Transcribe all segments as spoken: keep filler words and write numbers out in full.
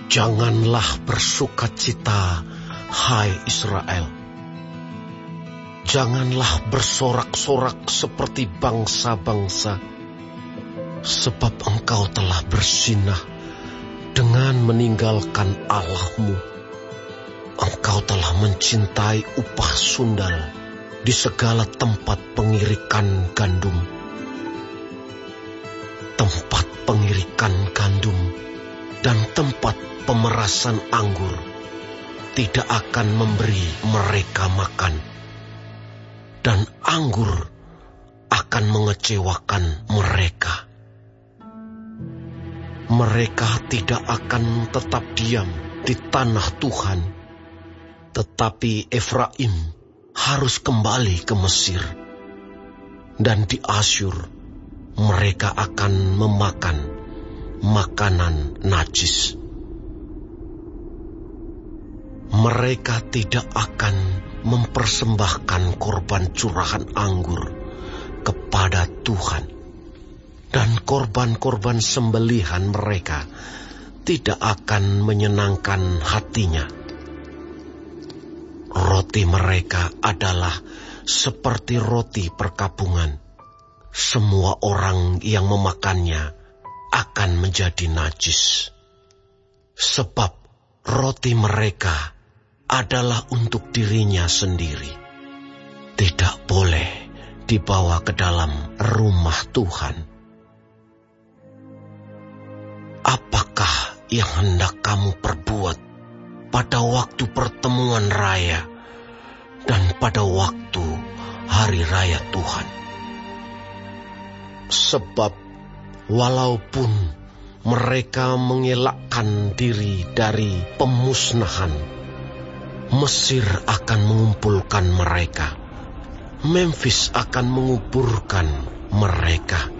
Janganlah bersukacita, hai Israel. Janganlah bersorak-sorak seperti bangsa-bangsa, sebab engkau telah berzinah dengan meninggalkan Allahmu. Engkau telah mencintai upah sundal di segala tempat pengirikan gandum. Tempat pengirikan gandum dan tempat pemerasan anggur tidak akan memberi mereka makan, dan anggur akan mengecewakan mereka. Mereka tidak akan tetap diam di tanah Tuhan, tetapi Efraim harus kembali ke Mesir, dan di Asyur mereka akan memakan makanan najis. Mereka tidak akan mempersembahkan korban curahan anggur kepada Tuhan, dan korban-korban sembelihan mereka tidak akan menyenangkan hatinya. Roti mereka adalah seperti roti perkabungan. Semua orang yang memakannya akan menjadi najis, sebab roti mereka adalah untuk dirinya sendiri. Tidak boleh dibawa ke dalam rumah Tuhan. Apakah yang hendak kamu perbuat pada waktu pertemuan raya dan pada waktu hari raya Tuhan? Sebab walaupun mereka mengelakkan diri dari pemusnahan, Mesir akan mengumpulkan mereka. Memphis akan menguburkan mereka.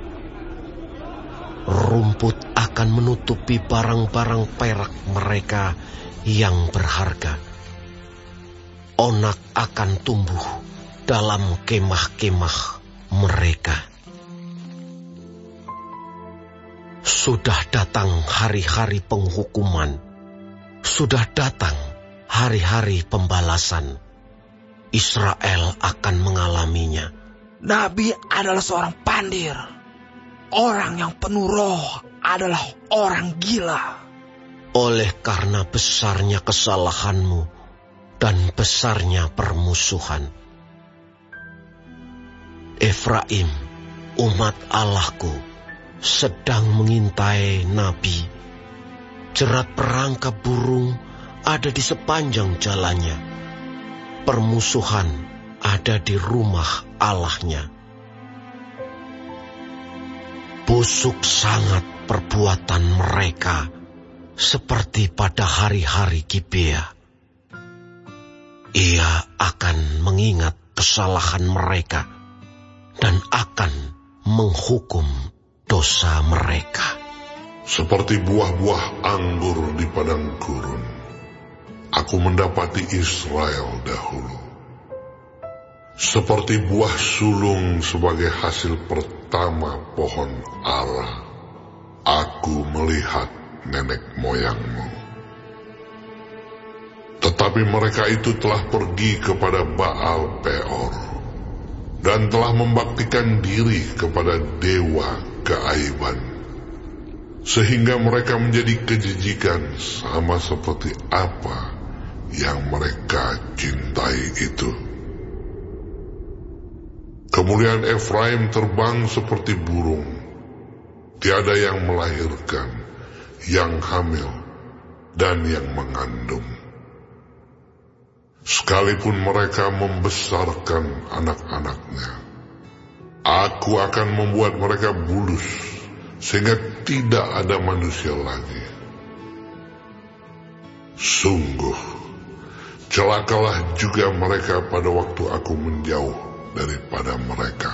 Rumput akan menutupi barang-barang perak mereka yang berharga. Onak akan tumbuh dalam kemah-kemah mereka. Sudah datang hari-hari penghukuman, sudah datang hari-hari pembalasan. Israel akan mengalaminya. Nabi adalah seorang pandir. Orang yang penuh roh adalah orang gila. Oleh karena besarnya kesalahanmu dan besarnya permusuhan, Efraim, umat Allahku, sedang mengintai nabi. Jerat perangkap burung ada di sepanjang jalannya. Permusuhan ada di rumah Allahnya. Busuk sangat perbuatan mereka, seperti pada hari-hari Gibea. Ia akan mengingat kesalahan mereka dan akan menghukum dosa mereka. Seperti buah-buah anggur di padang gurun, aku mendapati Israel dahulu. Seperti buah sulung sebagai hasil pertama pohon ara, aku melihat nenek moyangmu. Tetapi mereka itu telah pergi kepada Baal Peor dan telah membaktikan diri kepada dewa keaiban, sehingga mereka menjadi kejijikan sama seperti apa yang mereka cintai itu. Kemuliaan Efraim terbang seperti burung, tiada yang melahirkan, yang hamil, dan yang mengandung. Sekalipun mereka membesarkan anak-anaknya, aku akan membuat mereka bulus, sehingga tidak ada manusia lagi. Sungguh, celakalah juga mereka pada waktu aku menjauh daripada mereka.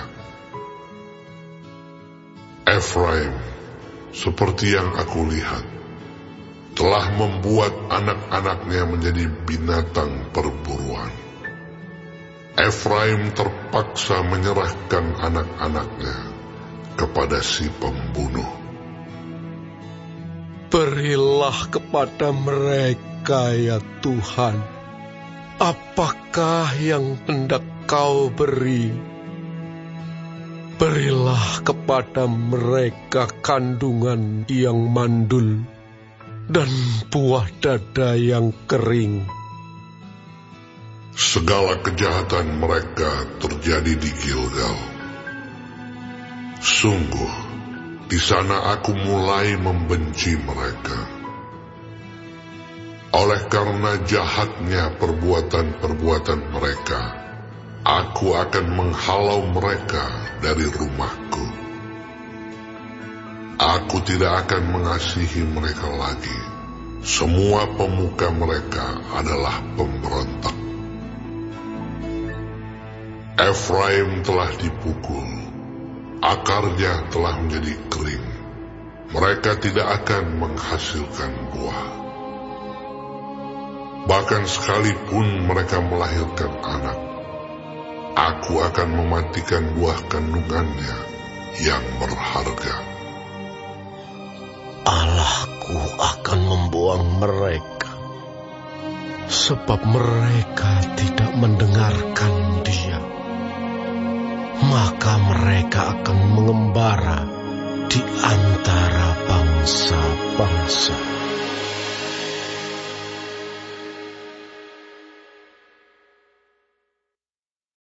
Efraim, seperti yang aku lihat, telah membuat anak-anaknya menjadi binatang perburuan. Efraim terpaksa menyerahkan anak-anaknya kepada si pembunuh. Berilah kepada mereka, ya Tuhan, apakah yang hendak Kau beri. Berilah kepada mereka kandungan yang mandul dan buah dada yang kering. Segala kejahatan mereka terjadi di Gilgal. Sungguh, di sana aku mulai membenci mereka. Oleh karena jahatnya perbuatan-perbuatan mereka, aku akan menghalau mereka dari rumahku. Aku tidak akan mengasihi mereka lagi. Semua pemuka mereka adalah pemberontak. Efraim telah dipukul, akarnya telah menjadi kering. Mereka tidak akan menghasilkan buah. Bahkan sekalipun mereka melahirkan anak, aku akan mematikan buah kandungannya yang berharga. Allahku akan membuang mereka, sebab mereka tidak mendengarkan Dia. Maka mereka akan mengembara di antara bangsa-bangsa.